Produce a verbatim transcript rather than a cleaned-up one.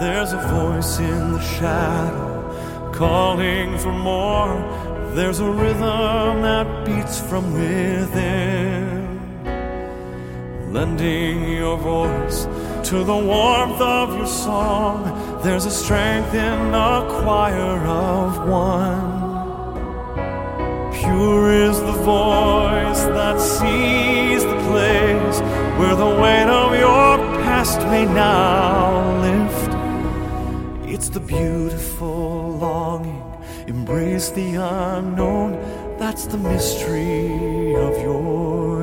There's a voice in the shadow calling for more. There's a rhythm that beats from within, lending your voice to the warmth of your song. There's a strength in a choir of one. Pure is the voice that sees the place where the weight of your past may now lift. It's the beautiful longing, embrace the unknown. That's the mystery of your